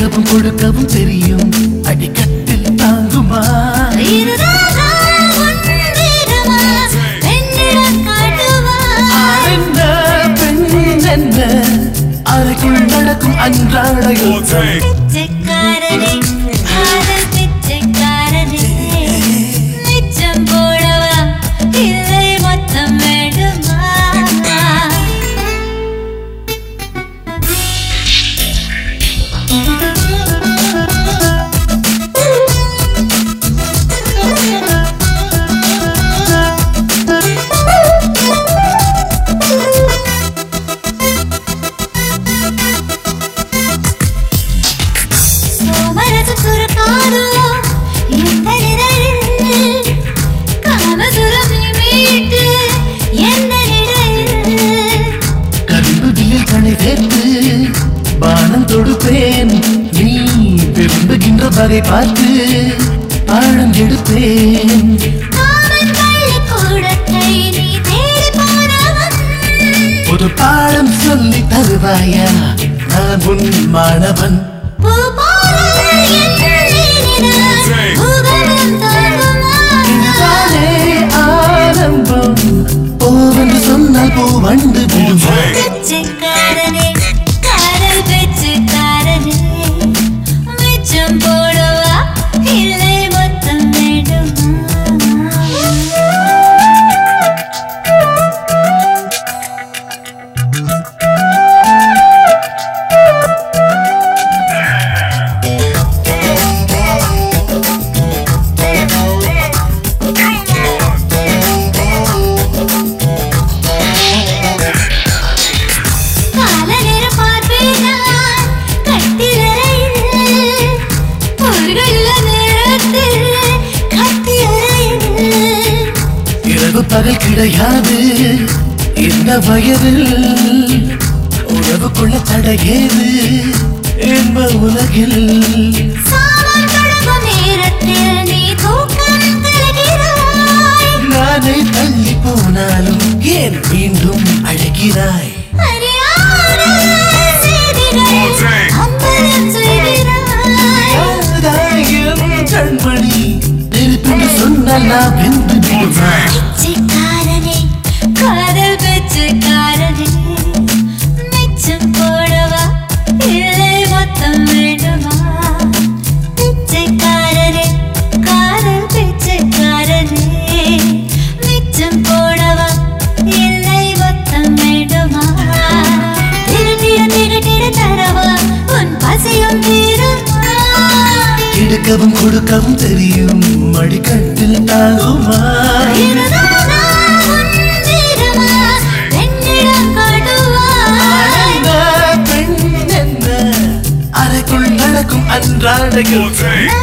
எடுக்கவும் கொடுக்கவும் தெரியும் அடிக்கட்டில் தாங்குமா அறைக்குள் நடக்கும் அன்றாடையும் பானம் தொடுப்பேன் நீ விரும்புகின்ற வகை பார்த்து பாடம் எடுப்பேன் ஒரு பாடம் சொல்லி தருவாயா நான் உன் மாணவன் ஆரம்பம் போவென்று சொன்னால் பூ வண்டு விடுமா பகல் கிடையாது இந்த வயதில் உறவுக்குள்ள தடையேது என்ப உலகில் நானே தள்ளி போனாலும் ஏன் மீண்டும் அழைக்கிறாய் கண்மணி நெருப்பின்னு சொன்னால் நான் வென்று விடுவேன் காதல் பிச்சைக்காரனே மிச்சம் போடவா இல்லை மொத்தம் வேண்டுமா பிச்சைக்காரனே காதல் பிச்சைக்காரனே மிச்சம் போடவா இல்லை மொத்தம் வேண்டுமா திரட்டிட தரவா உன் பசியும் தீருமா எடுக்கவும் கொடுக்கவும் தெரியும் மடிக்கட்டில் தாங்குமா அறைக்குள் நடக்கும் அன்றாடைகள்